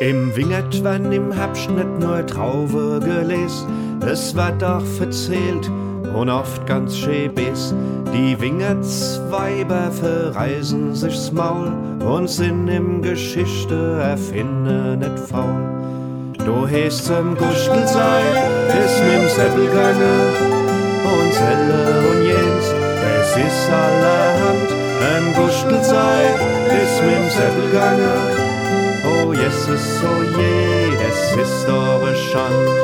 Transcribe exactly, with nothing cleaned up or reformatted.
Im Wingert wann im Herbst nicht nur Trauwe geles, es wird auch verzählt und oft ganz schön bis. Die Wingertsweiber verreisen sich's Maul und sind im Geschichte erfinden nicht faul. Du hast zum Gustel sei, ist mit'm Säppel gange und Selle und Jens, es ist allerhand. Ein Gustel sei, ist mit'm Säppel gange. Oh Jesus, oh je, das ist doch eine Schand.